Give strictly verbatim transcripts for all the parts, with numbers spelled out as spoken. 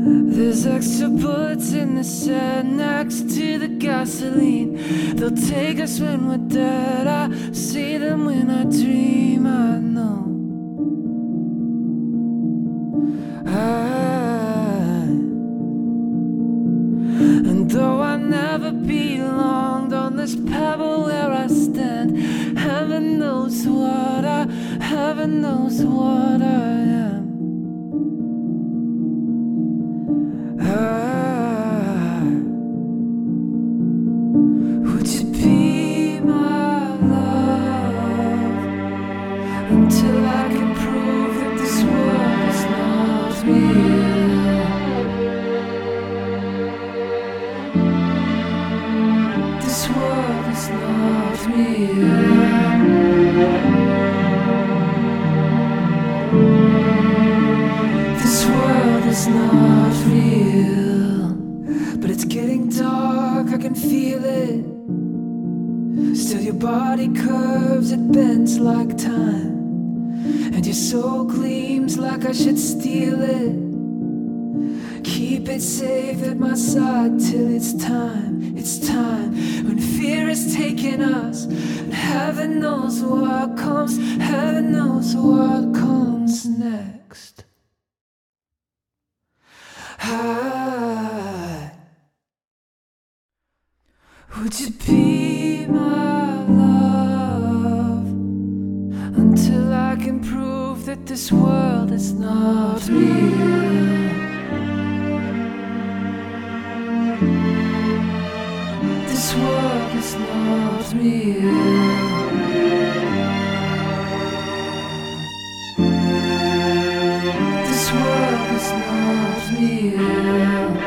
There's extra bullets in the set next to the gasoline. They'll take us when we're dead. I see them when I dream, I know. I, and though I never belonged on this pebble where I stand, heaven knows what I, heaven knows what I am. I, would you be my love until I can prove that this world is not real? This world is not real. This world is not real. But it's getting dark, I can feel it. Still your body curves, it bends like time, and your soul gleams like I should steal it. Keep it safe at my side till it's time, it's time. When fear is taking us, and heaven knows what comes, heaven knows what comes next. I, would you be my love until I can prove that this world is not real? This world is not real. This world is not real.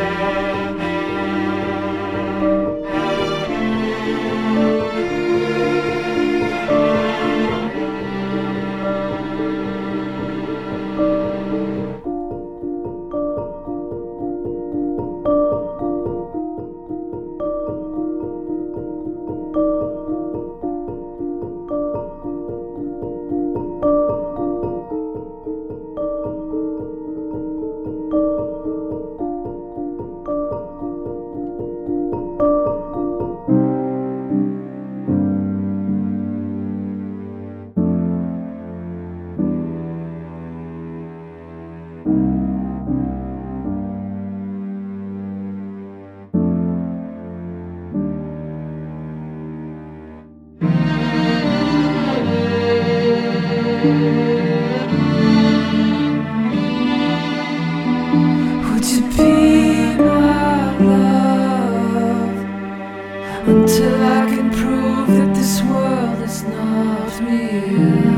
Would you be my love until I can prove that this world is not real?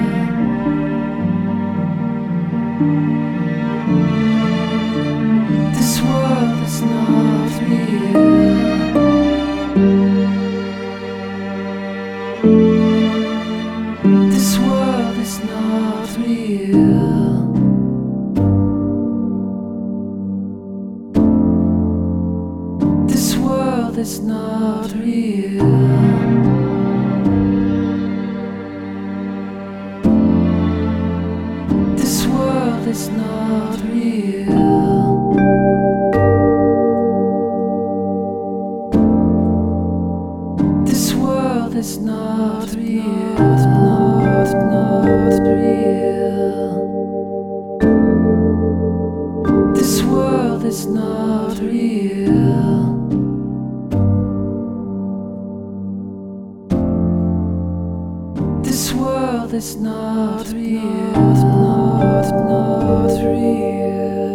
This world is not real. This world is not real. This world is not real. This world is not real. This world is not real. Not, not real. This world is not real. This world is not real, not, not real.